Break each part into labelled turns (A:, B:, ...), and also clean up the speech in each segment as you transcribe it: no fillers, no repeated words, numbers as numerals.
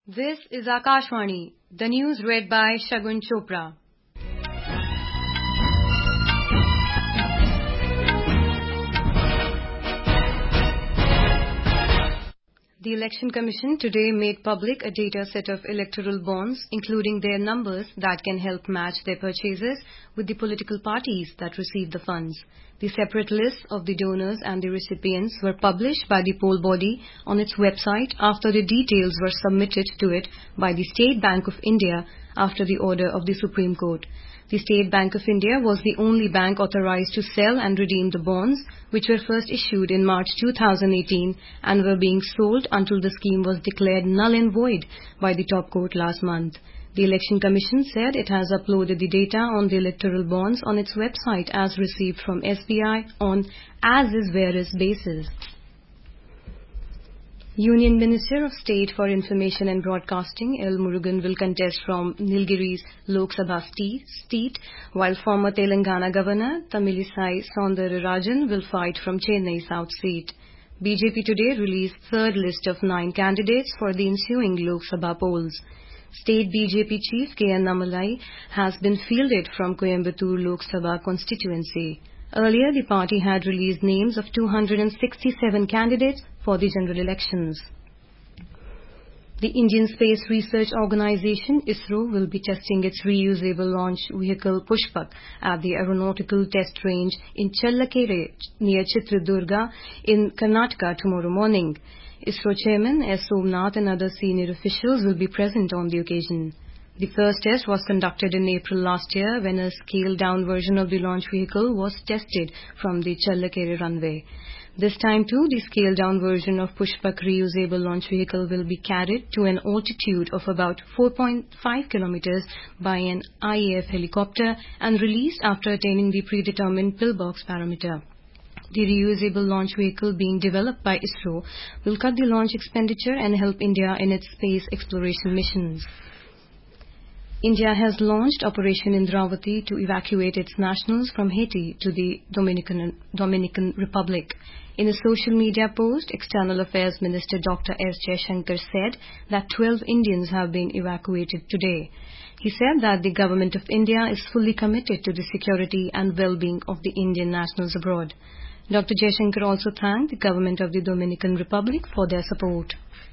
A: This is Akashvani, the news read by Shagun Chopra. The Election Commission today made public a data set of electoral bonds, including their numbers that can help match their purchases with the political parties that receive the funds. The separate lists of the donors and the recipients were published by the poll body on its website after the details were submitted to it by the State Bank of India after the order of the Supreme Court. The State Bank of India was the only bank authorized to sell and redeem the bonds, which were first issued in March 2018 and were being sold until the scheme was declared null and void by the top court last month. The Election Commission said it has uploaded the data on the electoral bonds on its website as received from SBI on as-is-where-is basis. Union Minister of State for Information and Broadcasting L. Murugan will contest from Nilgiri's Lok Sabha seat, while former Telangana Governor Tamilisai Soundararajan will fight from Chennai South seat. BJP today released third list of 9 candidates for the ensuing Lok Sabha polls. State BJP Chief K.N. Namalai has been fielded from Coimbatore Lok Sabha constituency. Earlier, the party had released names of 267 candidates for the general elections. The Indian Space Research Organisation ISRO will be testing its reusable launch vehicle Pushpak at the Aeronautical Test Range in Challakere near Chitradurga in Karnataka tomorrow morning. ISRO Chairman S. Somnath and other senior officials will be present on the occasion. The first test was conducted in April last year when a scaled-down version of the launch vehicle was tested from the Challakere runway. This time too, the scaled-down version of Pushpak reusable launch vehicle will be carried to an altitude of about 4.5 kilometers by an IAF helicopter and released after attaining the predetermined pillbox parameter. The reusable launch vehicle being developed by ISRO will cut the launch expenditure and help India in its space exploration missions. India has launched Operation Indravati to evacuate its nationals from Haiti to the Dominican Republic. In a social media post, External Affairs Minister Dr. S. Jaishankar said that 12 Indians have been evacuated today. He said that the government of India is fully committed to the security and well-being of the Indian nationals abroad. Dr. Jaishankar also thanked the government of the Dominican Republic for their support.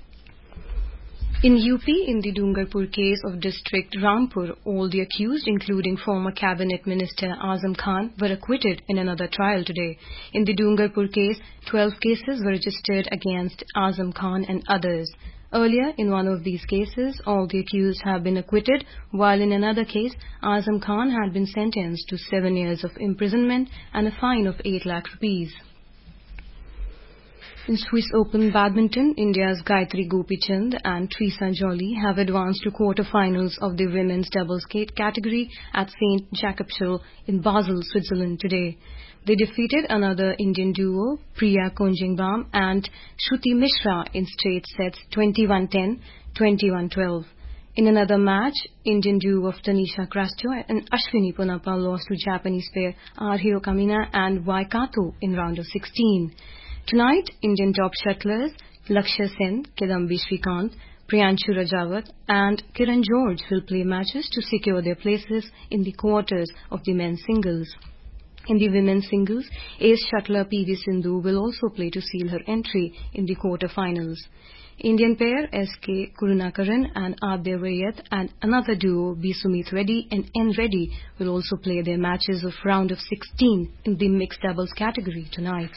A: In UP, in the Dungarpur case of District Rampur, all the accused, including former Cabinet Minister Azam Khan, were acquitted in another trial today. In the Dungarpur case, 12 cases were registered against Azam Khan and others. Earlier, in one of these cases, all the accused have been acquitted, while in another case, Azam Khan had been sentenced to 7 years of imprisonment and a fine of 8 lakh rupees. In Swiss Open Badminton, India's Gayatri Gopichand and Teresa Joly have advanced to quarter-finals of the women's doubles category at St. Jakobsschule in Basel, Switzerland today. They defeated another Indian duo, Priya Konjingbaum and Shruti Mishra, in straight sets 21-10, 21-12. In another match, Indian duo of Tanisha Crasto and Ashwini Ponappa lost to Japanese pair Arhyo Kamina and Waikato in round of 16. Tonight, Indian top shuttlers Lakshya Sen, Kidambi Srikanth, Priyanshu Rajawat and Kiran George will play matches to secure their places in the quarters of the men's singles. In the women's singles, ace shuttler PV Sindhu will also play to seal her entry in the quarter-finals. Indian pair SK Kurunakaran and Adya Vaiyat and another duo B. Sumit Reddy and N. Reddy will also play their matches of round of 16 in the mixed doubles category tonight.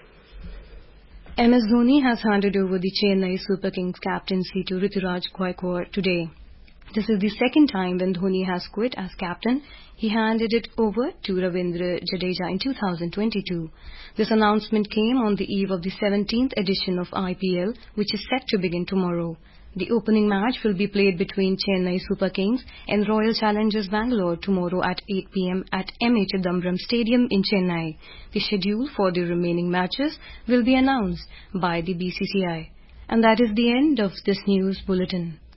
A: MS Dhoni has handed over the Chennai Super Kings captaincy to Ruturaj Gaikwad today. This is the second time when Dhoni has quit as captain. He handed it over to Ravindra Jadeja in 2022. This announcement came on the eve of the 17th edition of IPL, which is set to begin tomorrow. The opening match will be played between Chennai Super Kings and Royal Challengers Bangalore tomorrow at 8 p.m. at M.A. Chidambaram Stadium in Chennai. The schedule for the remaining matches will be announced by the BCCI. And that is the end of this news bulletin.